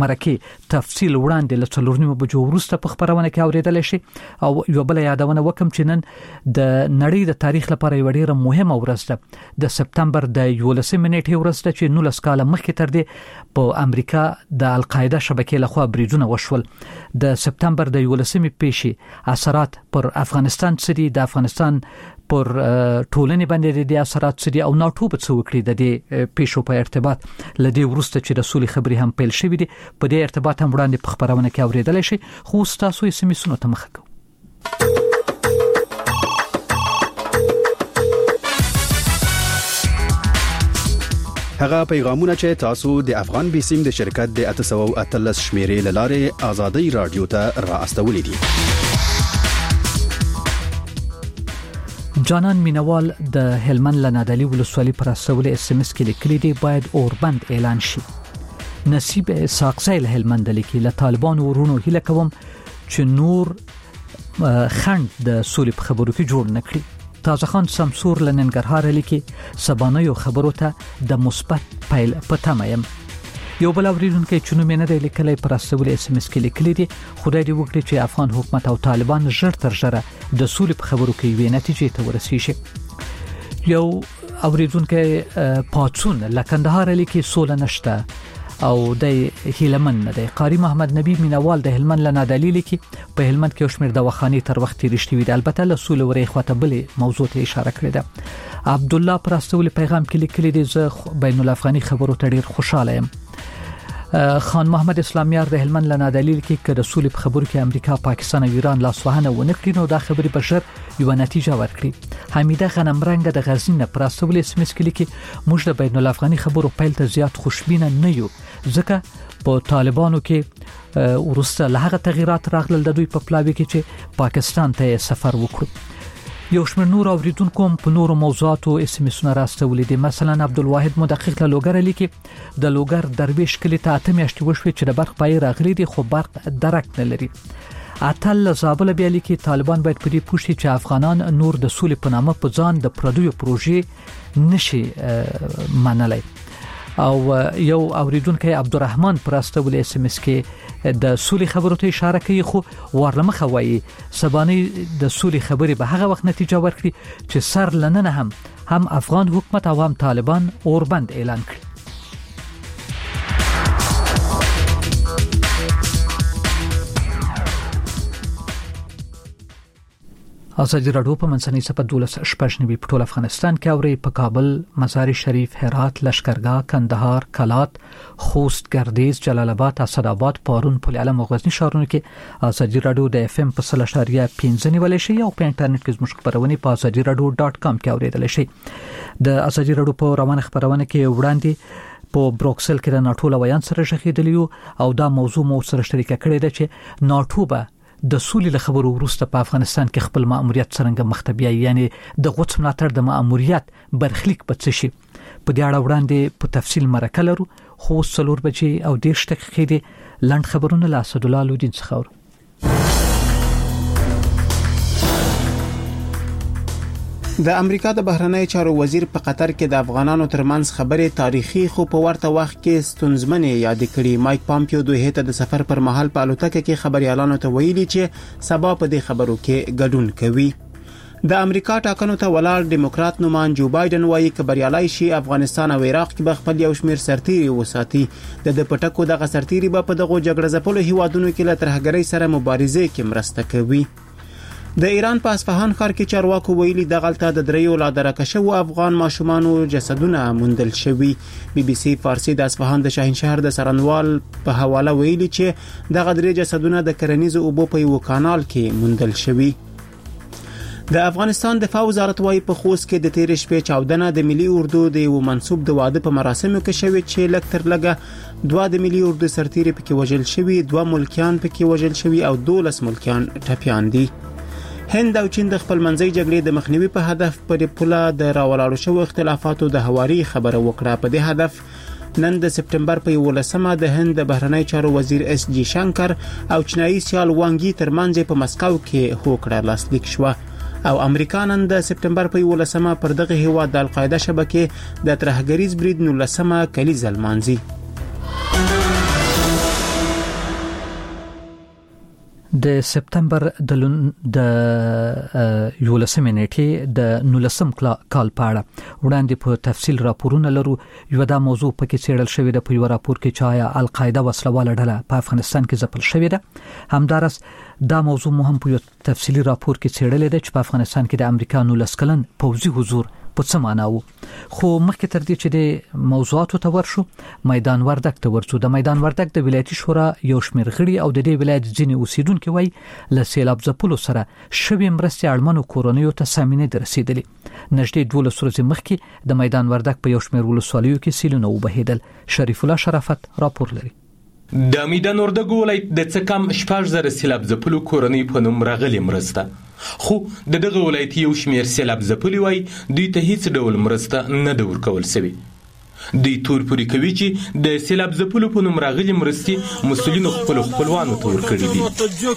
مرکه تفصیل وړاندې له څلور نیمو بجو وروسته په خبرونه کې اوریدل شي. او یو بل یادونه وکم چې نن د نړۍ د تاریخ لپاره یو ډیره مهمه ورځ ده. د سپتمبر د یولسمې نیټې ورځ ده چې نولس کاله مخکې تر دې په امریکا د القاعده شبکې لخوا بریدونه وشول. د سپتمبر د یولسمې پیښې اثرات پر افغانستان سری د افغانستان پر ټولنې باندې د اثرات سری او ناټو په څو کړی د دې پیښو په ارتباط لدی ورسته چې د سولې خبرې هم پیل شوې دي. په دې ارتباط هم وړاندې په خبرونه کې اوریدل شي. خو تاسو یې سمې ته مخه کوئ. هغه پیغامونه چې تاسو د افغان بیسیم د شرکت د اته سوه او اتلس شمیرې لاره آزادي رادیو ته را استولې دي. جانان مینوال د هلمند لنادلی ولسوالۍ پر استولې اس ام اس کې لیکلي دی باید اوربند اعلان شي. نصیب ساقزیل هلمند لیکي له طالبان ورونو هیله کوم چې نور خند د سولې په خبرو کې جوړ نکړي. تازه خان سمسور لننګرهار لیکي سبانیو خبرو ته د مثبت پیل پته مېم. یو بل اوریدونکو چې نو مینه د لیکلای پر استولې اس ام اس کې لیکلي دي خدای دې وکړي چې افغان حکومت او طالبان ژر تر ژره د سولې په خبرو کې وی نتیجې ته ورسیږي. یو اوریدونکو پاتون لکندهار لیکي سول نشته او د هیلمن نه دی. قاری محمد نبی مینوال د هلمند لنادلی لیکي په هلمند کې شمیر د وخانی تر وخت رښتوي دي. البته له سولې ورې خواته بلې موضوع ته اشاره کړې ده. عبد الله پر استولې پیغام کې لیکلي دی زه بین الافغاني خبرو ته ډیر خوشاله یم. خان محمد اسلامیار د هلمند لنادلی لیکي چې د سولې په خبرو کې امریکا، پاکستان او ایران لاسوهنه ونه کړي نو دا خبرې بشر یو نتیجه ورکړي. حمیده غنمرنګ د غزنین پر استولې اس ام اس کې لیکي موږ د بین الافغاني خبرو پیل ته زیات خوشبینه نه یو ځکه په طالبانو کې ورسته له هغه تغیرات راغلل د دوی په پلاوي کې چې پاکستان ته سفر وکړو. یو شمېر نور اوریدونکو په نورو موضوعاتو اس ام اس نه راستولې دي. مثلا عبدالواحد مدقق له لوګر لیکي د لوګر درویش کلی ته اته میاشتې وشوي چې د برق پای راغلي دي خو برق درک نه لري. اتل زابل بیا لیکي طالبان باید په دې پوښتنه چې افغانان نور د سولې په نامه په ځان د پردیو پروژې نشي منلای. او یو اوریدونکو عبدالرحمن پراستولې اس ام اس کې د سولې خبرو ته اشاره کوي خو ورلمخه وایي سبانه د سولې خبرې به هغه وخت نتیجه ورکړي چې سر لننه هم هم افغان حکومت او هم طالبان اوربند اعلان کړي. ازادي راډیو په منځنۍ صفه دولس شپږ نوي په ټول افغانستان کې اوري په کابل، مزار شریف، هرات، لشکرګاه، کندهار، کلات، خوست، ګردیز، جلال آباد، اسداباد، پارون، پل علم او غزنی ښارونو کې ازادي راډیو د اف ام په سل اشاریه پنځه نیول شي او په انټرنیټ کې زموږ خبرونه په ازادي راډیو ډاټ کام کې اوریدل شي. د ازادي راډیو په روانه خبرونه کې وړاندې په بروکسل کې د ناټو لویان سره شخیدلیو او دا موضوع مو سره شریک کړی دی چې ناټو به د سولې له خبرو وروسته په افغانستان کې خپل مأموریت څنګه مختبیه یعنی د غوڅ ملاتړ د مأموریت برخلیک په څه شي په دې اړه وړاندې په تفصیل مرکه لرو خو څلور بجې او دېرش دقیقې دي. لنډ خبرونه له اسدالله لودین څخه اورو. د امریکا د بهرنی چارو وزیر په قطر کې د افغانانو ترمنځ خبرې تاریخي خو په ورته وخت کې ستونزمنې یاد کړي. مایک پامپیو دوی ته د سفر پر مهال په الوتکه کې خبريالانو ته ویلي چې سبا په دې خبرو کې ګډون کوي. د امریکا ټاکنو ته ولاړ ډیموکرات نومان جو بایدن وایي کبریالای شي افغانستان او عراق کې به خپل یو شمیر سرتیري وساتي. د د پټکو دغه سرتیري به په دغه جګړه ځپلو هیوادونو کې له ترهګرۍ سره مبارزه کې مرسته کوي. د ایران په اصفهان ښار کې چارواکو ویلي د غلطه د دریو لا درکشو افغان ماشومانو جسدونه موندل شوي. بي بي سي فارسي د اصفهان د شاهنشهر د سرنوال په حواله ویلي چې د غدري جسدونه د کرنیزو اوبو په یو کانال کې موندل شوي. د افغانستان دفاع وزارت وايي په خوست کې د تیر شپې چاودنه د ملي اردو د یو منسوب د واده په مراسمو کې شوې چې لکتر لګه دوه د ملي اردو سرتیري پکې وژل شوي، دوه ملکیان پکې وژل شوي او دولس ملکیان ټپیان دي. هند او چین د خپل منځي جګړې د مخنیوي په هدف پر پوله د راولاړو شو اختلافاتو د هواري خبره وکړه. په دې هدف نن د سپټمبر په یولسمه د هند د بهرنی چارو وزیر اس جی شنکر او چینایي سیال وانګي ترمنځ په مسکو کې هوکړه لاسلیک شو او امریکا نن د سپټمبر په یولسمه پر دغه هیواد د القاعده شبکې د ترهګریز برید نولسمه کلیزه لمانځي. د سپتمبر د د یولسمې نیټې د نولسم کال په اړه وړاندې په تفصیل راپورونه لرو. یو دا موضوع پکې څېړل شوې ده په یو راپور کې چې آیا القاعده وسلواله ډله په افغانستان کې ځپل شوې ده. همدارس دا موضوع مهم په یو تفصیلی راپور کې څېړل ده چې په افغانستان کې د امریکا نولس کلن پوځي حضور په څه معنا وو. خو مخکې تر دې چې د موضوعاتو ته ورشو میدان وردک ته ورسو. د میدان وردک د ولایتي شورا یو شمېر غړي او د دې ولایت ځینې اوسیدونکو وایي له سیلاب ځپلو سره شوې مرستې اړمنو کورنیو ته سامینې دررسېدلې. نږدې دولس ورځې مخکې د میدان وردک په یو شمېر ولسوالیو کې سیلونه وبهېدل. شریف الله شرافت راپور لري. د میدان وردګ ولایت د څه کم شپږ زره سیلاب ځپلو کورنۍ په نوم راغلي مرسته، خو د دغه ولایت یو شمېر سیلاب ځپلي وای دوی ته هیڅ ډول مرسته نه ده ورکول شوې. دوی تور پورې کوي چې د سیلاب ځپلو په نوم راغلي مرستې مسؤلینو خپلو خپلوانو ته ورکړي دي.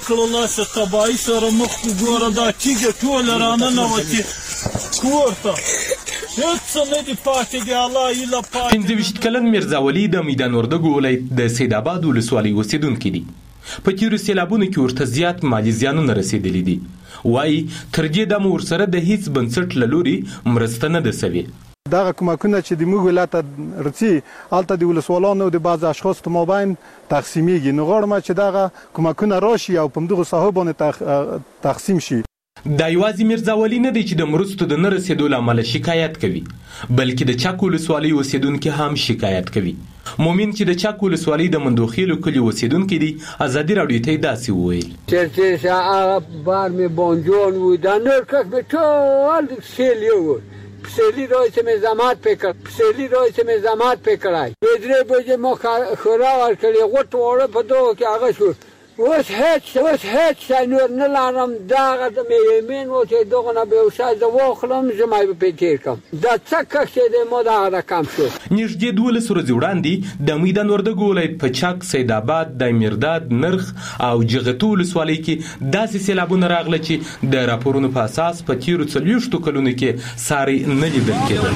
پنځه ویشت کلن میرزا ولی د میدان وردګ ولایت د سید آباد ولسوالۍ اوسیدونکی دي. په تیرو سیلابونو کې ورته زیات مالي زیانونه رسېدلي دي. وایي تر دې دمه ورسره د هیڅ بنسټ له لوري مرسته نه ده سوې. دغه کومکونه چې د موږ ولایت رسي هلته د ولسوالانو د بعض اشخاص په مابین تقسیمیږي. نو غواړم چې دغه کومکونه راشي او په دغه ساحو باندې تقسیم شي. دا یوازې میرزا ولی نه دی چې د مرستو د نه رسېدو له امله شکایت کوي، بلکې د چک ولسوالۍ اوسیدونکي هم شکایت کوي. مومن چې د چک ولسوالۍ د مندوخیلو کلي اوسیدونکي دي ازادي راډیو ته داسې وویل چې چې بار می بونجون و دا نور کس به ټول سیلیو و پسلی روی سه مزامات پکر پسلی روی سه مزامات پکرای بدره بوجه ما خورا ورکلی غوت وړه په دوه کې هغه شو. اوس هیڅ اوس هیڅ نور نه لرم. دغه د میمن و چې دغه نه به وسه د واخلم زما به پکیر کم دا څه کښې د مو دا رقم شو. نږدې دولس ورځې وړاندې د میدان وردګ ولایت په چک، سید آباد، د میرداد، نرخ او جغتو ولسوالۍ کې داسې سیلابونه راغله چې د راپورونو په اساس په تیرو څلوېښتو کلونو کې ساری نه لیدل کېدل.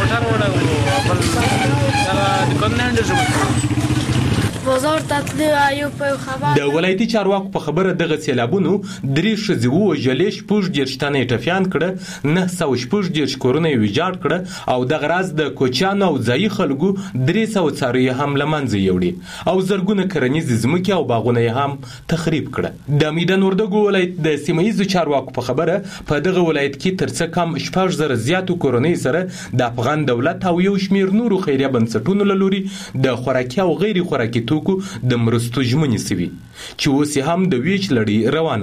د ولایتي چارواکو په خبره دغه سیلابونو درې ښځې ووژلې، شپږ دېرش تنه یې ټپیان کړه، نه سوه شپږ دېرش کورونه یې ویجاړ کړه او دغه راز د کوچیانو او ځایي خلکو درې سوه څاروي هم له منځه یوړې او زرګونه کرنیزې ځمکې او باغونه یې هم تخریب کړه. د میدان وردګ ولایت د سیمه ییزو چارواکو په خبره په دغه ولایت کې تر څه کم شپږ زره زیاتو کورنۍ سره د افغان دولت او یو شمېر نورو خیریه بنسټونو له لوري د خوراکي او غیر خوراکي توکو د مرستو ژمنې سوي چې اوس هم د ویش لړۍ روانه ده.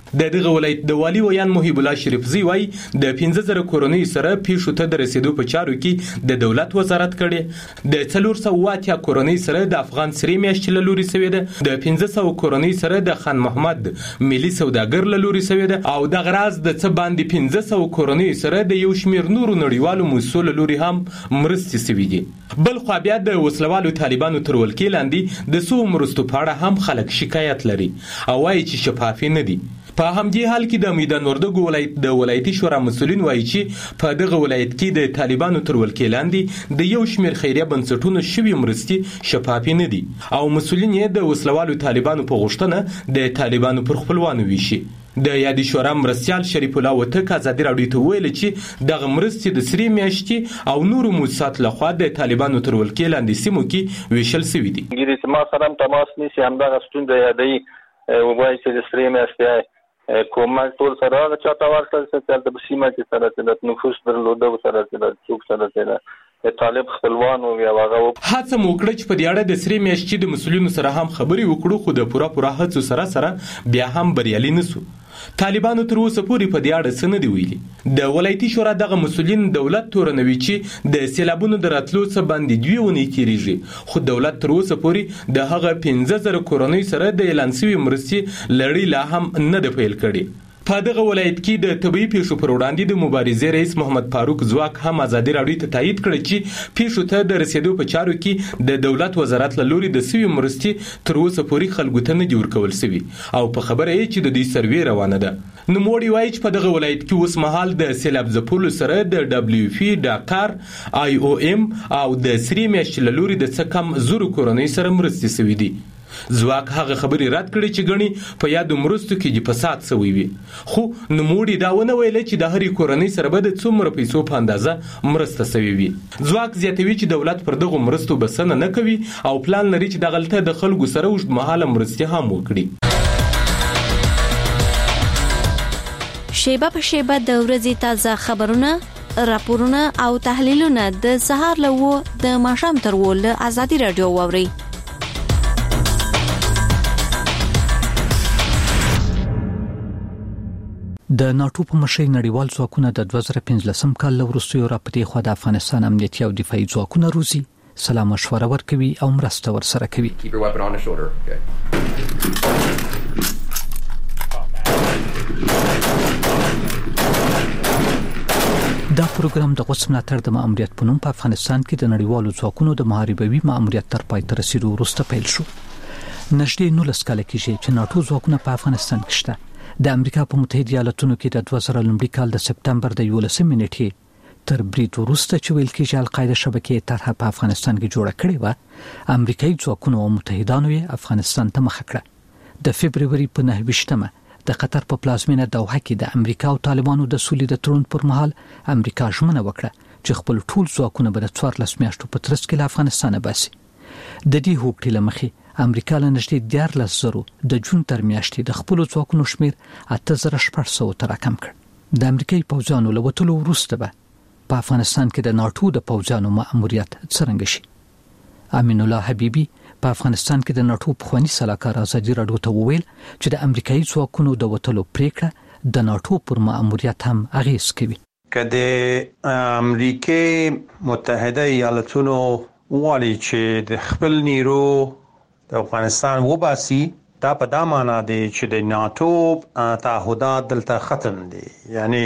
د دغه ولایت د والي ویان محب الله شریفزی وای د پنځه زره کورنۍ سره پیښو ته د رسیدو په چارو کې د دولت وزارت کړي د څلور سوه اتیا کورنۍ سره د افغان سری میاشتې له لوري سوی ده د پنځه سوه کورنۍ سره د خان محمد ملي سوداګر له لوري سوی ده او د غراز د څه باندې پنځه سوه کورنۍ سره د یو شمیر نورو نړیوالو مسؤل لوري هم مرستې سوي دي. بل خو بیا د وسلوالو طالبانو تر ولکې لاندې د سو مرستو په اړه هم خلک شکایت لري او وايي چې شفافي نه دي. په همدې حال کې د میدان وردګو ولایت د ولایتي شورا مسؤلین وایي چې په دغه ولایت کې د طالبانو تر ولکې لاندې د یو شمیر خیریه بنسټونو شوي مرستې شفافي نه دي او مسؤلین یې د وسلوالو طالبانو په غوښتنه د طالبانو پر خپلوانو ویشي. د یادې شورا مرستیال شریف الله وتک ازادي راډیو ته ویل چې دغه مرستې د سری میاشتې او نورو موسسات لخوا د طالبانو تر ولکې لاندې سیمو کې ویشل شوي دي. انګلیسي ما سره تماس نیسي همدغه ستونزه یادوي وایي چې د سری میاشتې کومک ټول سره هغه چاته ورکړل چې د سیمه کې سره د نفوس درلوده سره د څوک سره د طالب خپلوان او هغه هڅه مو وکړه چې په دې اړه د سری میاشتې د مسؤلینو سره هم خبرې وکړو خو د پوره پوره هڅو سره سره بیا هم بریالي نسو. طالبانو تر اوسه پورې په دې اړه څه نه دی ویلي. د ولایتي شورا دغه مسؤلین دولت تورنوي چې د سیلابونو د راتلو څخه باندې دوی ونی کیږي خو دولت تر اوسه پورې د هغه پنځه زره کورنۍ سره د اعلان شوی مرستې لړۍ لا هم نه ده پیل کړې. په دغه ولایت کې د طبي پیښو پر وړاندې د مبارزې رئیس محمد فاروق ځواک هم ازادي راډیو ته تایید کړ چې پیښو ته د رسیدو په چارو کې د دولت وزارت له لوري د سوي مرستې تر اوسه پورې خلکو ته نه دي ورکول شوي او په خبره یې چې د دې سروې روانه ده. نوموړي وایي چې په دغه ولایت کې اوس مهال د سیلاب ځپلو سره د دبلیو پی ډاکار آی او ام او د سری میاشتې له لوري د څه کم زرو کورنۍ سره مرستې شوي دي. ځواک هغه خبرې رد کړې چې ګڼي په یادو مرستو کې فساد شوی وي خو نوموړي دا ونه ویل چې د هرې کورنۍ سره به د څومره پیسو په اندازه مرسته شوی وي. ځواک زیاتوي چې دولت پر دغو مرستو بسنه نه کوي او پلان لري چې دغلته د خلکو سره اوږدمهاله مرستې هم وکړي. شیبه په شیبه د ورځې تازه خبرونه راپورونه او تحلیلونه د سهار له د ماښام تر ول ازادي راډیو واوري. د ناتو په مشرۍ نړیوال ځواکونه د دوه زره پنځلسم کال وروسته راپدې خو د افغانستان امنیتي او دفاعي ځواکونه روزي سلام مشوره ورکوي او مرسته ورسره کوي. دا پروګرام د غوڅ ملاتړ د ماموریت په نوم په افغانستان کې د نړیوالو ځواکونو د محاربوي ماموریت تر پای ته رسیدو وروسته پیل شو. نږدې نولس کاله کېږي چې ناتو ځواکونه په افغانستان کې شته. د امریکا په متحده ایالاتونو کې د دوه زره لومړي کال د سپتمبر د یولسمې نیټې تر برید وروسته چې ویل کېږي القاعده شبکې طرحه په افغانستان کې جوړه کړې و امریکایي ځواکونو او متحدانو یې افغانستان ته مخه کړه. د فبرवरी په نهه ویشتمه د قطر په پلازمینه دوحه کې د امریکا او طالبانو د سولې د تړون پر مهال امریکا ژمنه وکړه چې خپل ټول ځواکونه به د څوارلس میاشتو په ترڅ کې له افغانستانه باسي. د دې هوکړې له مخې امریکا له نږدې دیارلس زرو د جون تر میاشتې د خپل ځواکونو شمیر اته زره شپږ سوه ته راکم کړ. د امریکایي پوځیانو له وتلو وروسته به په افغانستان کې د ناتو د پوځیانو مأموریت څرنګه شي. امین الله حبیبي په افغانستان کې د ناتو پخوانی سلاکار ازادي راډیو ته وویل چې د امریکایي ځواکونو د وتلو پریکړه د ناتو پر مأموریت هم اغیز کوي. که د امریکای متحده ایالاتونو والی چې د خپل نیرو د افغانستان وباسي دا په دا معنا دی چې د ناتو تعهدات دلته ختم دي یعنی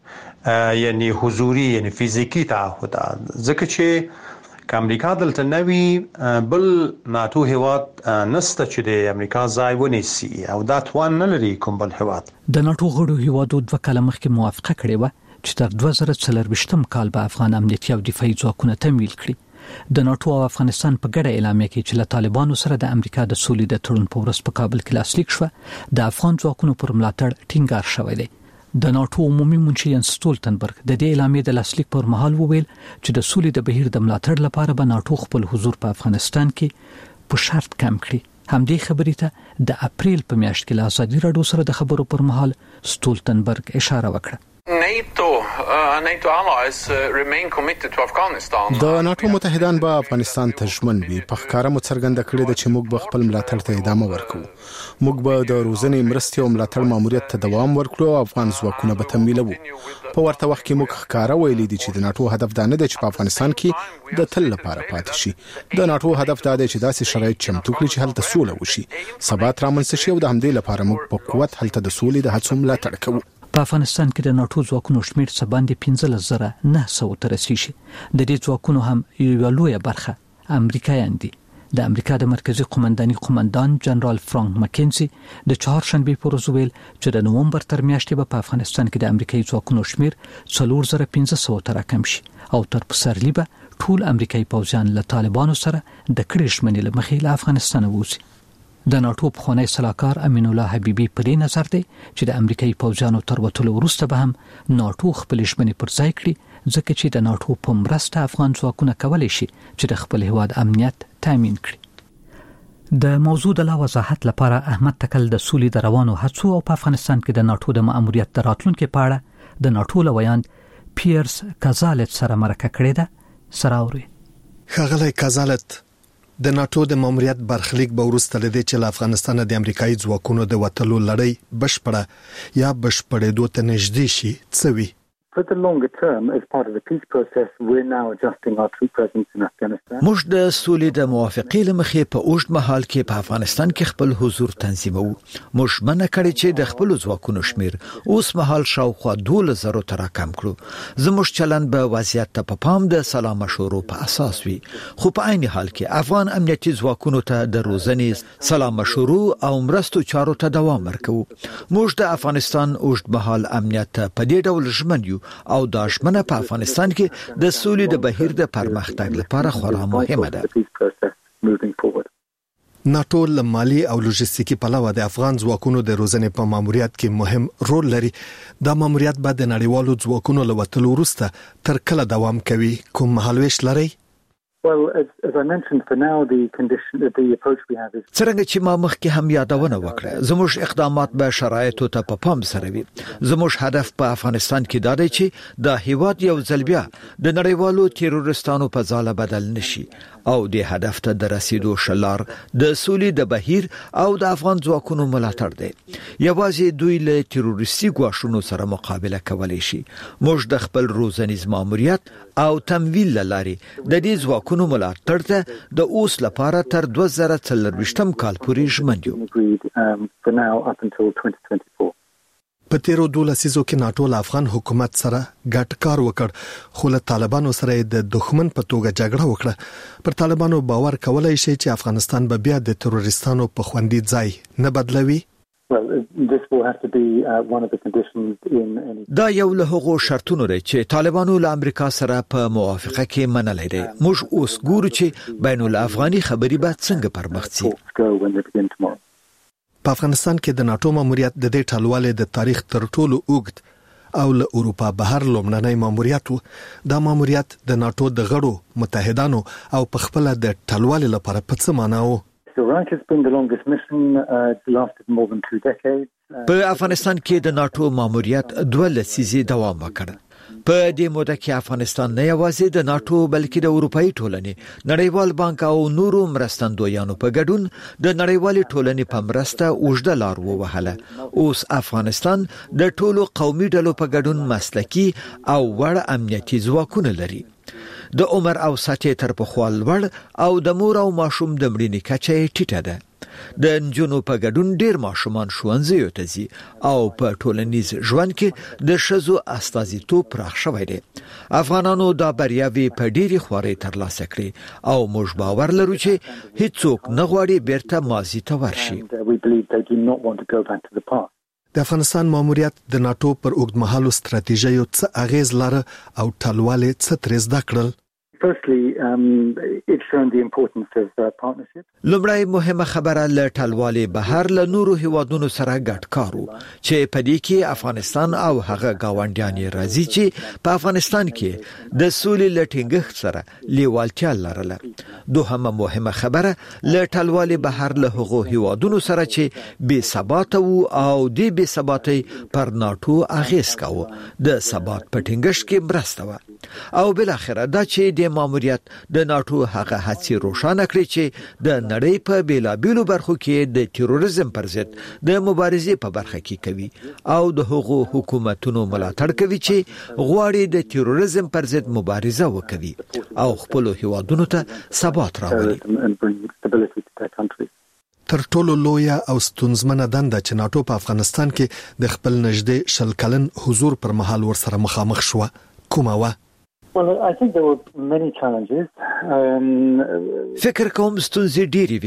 یعنی حضوري یعنی فزیکی تعهدات ځکه چې که امریکا دلته نوي بل ناتو هیواد نسته چې د امریکا ځای ونیسي او دا توان نه لري کوم بل هیواد. د ناتو غړو هیوادو دوه کاله مخکې موافقه کړې و چې تر دوه زره څلرویشتم کال به افغان امنیتي او دفاعي ځواکونه تمویل کړي. د ناتو او افغانستان په ګډه اعلامیه کې چې له طالبانو سره د امریکا د سولې د تړون په ورځ په کابل کې لاسلیک شو د افغان ځواکونو پر ملاتړ ټینګار شوی دی. د ناتو عمومي منشي ینس سټولتنبرګ د دې اعلامیې د لاسلیک پر مهال وویل چې د سولې د بهیر د ملاتړ لپاره به ناتو خپل حضور په افغانستان کې په شرط کم کړي. همدې خبرې ته د اپریل په میاشت کې له ازادي راډیو سره د خبرو پر مهال سټولتنبرګ اشاره وکړه. NATO uh, NATO allies uh, remain committed to Afghanistan. د ناتو متحدان به افغانستان ته ژمن وي. په ښکاره مو څرګنده کړې ده چې موږ به خپل ملاتړ ته ادامه ورکوو. موږ به د روزنې مرستې او ملاتړ ماموریت ته دوام ورکړو او افغان ځواکونه به تمویلوو. په ورته وخت کې موږ ښکاره ویلي دي چې د ناتو هدف دا نه دی چې په افغانستان کې د تل لپاره پاتې شي. د ناتو هدف دا دی چې داسې شرایط چمتو کړي چې هلته سوله وشي، ثبات رامنځته شي او د همدې لپاره موږ په قوت هلته د سولې د هڅو ملاتړ کوو. په افغانستان کې د ناتو ځواکونو شمېر څه باندې پنځلس زره نه سوه ته رسیږي. د دې ځواکونو هم یوه لویه برخه امریکایان دي. د امریکا د مرکزی قومنداني قومندان جنرال فرانک مکینزي د چهارشنبه په ورځ ویل چې د نومبر تر میاشتې به په افغانستان کې د امریکایي ځواکونو شمېر څلور زره پنځه سوه ته راکم شي او تر پسرلي به ټول امریکایي پوځیان له طالبانو سره د کړې ژمنې له مخې له افغانستان ووځي. د ناتو پخوانی سلاکار امین الله حبیبي په دې نظر دی چې د امریکایي پوځیانو تر وتلو وروسته به هم ناتو خپل ژمنې پر ځای کړي، ځکه چې د ناتو په مرسته افغان ځواکونه کولی شي چې د خپل هیواد امنیت تامین کړي. د موضوع د لا وضاحت لپاره احمد تکل د سولې د روانو هڅو او په افغانستان کې د ناتو د مأموریت د راتلونکو په اړه د ناتو لویان پیرس کازالت سره مرکه کړې ده. سره اوري ښاغلی کازالت، د ناتو د ماموریت برخلیک به وروسته لدې چې له افغانستان د امریکایي ځواکونو د وتلو لړۍ بشپړه یا بشپړېدو ته نږدې شي څه وي؟ For the longer term, as part of the peace process, we're now adjusting our troop presence in Afghanistan. موږ د سولې د موافقې لمخې په اوږد مهال کې په افغانستان کې خپل حضور تنظیمو. موږ منع کړی چې د خپل ځواکونو شمیر اوس مهال شاوخوا دولس زره ته راکم کړو. زموږ چلند به وضعیت ته په پام د سلا مشورو په اساس وي، خو په عین حال کې افغان امنیتي ځواکونو ته د روزنې، سلا مشورو او مرستو چارو ته دوام ورکوو. موږ د افغانستان اوږد مهال امنیت په دې ډول ژمن یو او د ژمنه په افغانستان کې د سولې د بهیر د پرمختګ لپاره خورا مهمه ده. ناتو له مالی او لوجستیکي پلوه د افغان ځواکونو د روزنې په ماموریت کې مهم رول لري. دا ماموریت به د نړیوالو ځواکونو له وتلو وروسته تر کله دوام کوي؟ کوم مهالویش لري؟ Well, as, as I mentioned, for now, the condition, the approach we have is... څرنګه چې ما مخکې هم یادونه وکړه، زموږ اقدامات به شرایطو ته په پام سره وي. زموږ هدف په افغانستان کې دا دی چې د هیواد یو ځل بیا د نړیوالو تیرورستانو په ځاله بدل نشي او د هدف ته د رسیدو شلار د سولې د بهیر او د افغان ځواکونو ملاتړ دی. یوازې دوی له تیرورستي ګواښونو سره مقابله کولی شي. موږ د خپل روزنیز ماموریت او تمویل لاري د دې ځواکونو نو ملاتړ ته د اوس لپاره تر دوه زره څلرویشتم کال پورې ژمن یو. په تیرو دولسیزو کې ناتو له افغان حکومت سره ګډ کار وکړ، خو له طالبانو سره د دښمن په توګه جګړه وکړه. پر طالبانو باور کولای شي چې افغانستان به بیا د تروریستانو په خوندي ځای نه بدلوي؟ Well, this will have to be uh, one of the conditions in any... دا یو له هغو شرطونو دی چې طالبانو له امریکا سره په موافقه کې منلای دي. موږ اوس ګورو چې بین الافغاني خبري به څنګه پرمخ ځي. په افغانستان کې د ناتو ماموریت د دې ټلوالې د تاریخ تر ټولو اوږد او له اروپا بهر لومړنی ماموریت و. دا ماموریت د ناتو د غړو متحدانو او په خپل د ټلوالې لپاره په څه معنا و؟ په افغانستان کې د ناتو ماموریت دوه لسیزې دوام وکړ. په دې موده کې افغانستان نه یوازې د ناتو بلکې د اروپאי ټولنې، نړیوال بانک او نورو مرستندویانو په ګډون د نړیوالې ټولنې په مرسته اوږده لار ووهله. اوس افغانستان د ټولو قومي ډلو په ګډون مسلکي او وړ امنیتي ځواکونه لري. د عمر او سطح تر پخوا لوړ او د مور او ماشوم د مړینې کچه ټیټه ده. د نجونو په ګډون ډیر ماشومان ښوونځیو ته ځي او په ټولنیز ژوند کې د ښځو استازیتوب پراخ شوی دی. افغانانو دا بریاوې په ډیرې خوارۍ ترلاسه کړې او موږ باور لرو چې هیڅوک نه غواړي بیرته ماضي ته ورشي. د افغانستان ماموریت د ناتو پر اوږدمهالو ستراتیژیو څه اغیز لاره او ټلوالې څه ترې زده کړل؟ Firstly, um, it's shown the importance of uh, partnership. لومړی مهمه خبره ل ټلوالې بهر ل نورو هیوادونو سره ګډ کارو چې په دې کې افغانستان او هغه گاونډیان راځي چې په افغانستان کې د سولې ل ټینګښت سره لیوالتیا لرله. دوهمه مهمه خبره ل ټلوالې بهر له هغو هیوادونو سره چې بې ثبات وو او د بې ثباتۍ پر ناتو اغیز کاوه د ثبات په ټینګښت کې مرسته و. او بل اخره دا چې د ماموریت د ناتو هغه هڅې روښانه کړې چې د نړۍ په بیلابیلو برخو کې د تروریزم پر ضد د مبارزې په برخه کې کوي او د هغو حکومتونو ملاتړ کوي چې غواړي د تروریزم پر ضد مبارزه وکړي او خپل هیوادونو ته ثبات راولي. تر ټولو لویه او ستونزمنه دنده چې ناتو په افغانستان کې د خپل نږدې شل کلن حضور پر مهال ورسره مخامخ شو کومه و؟ Well, I think there were many challenges. Um, فکر کوم ستونزې ډېرې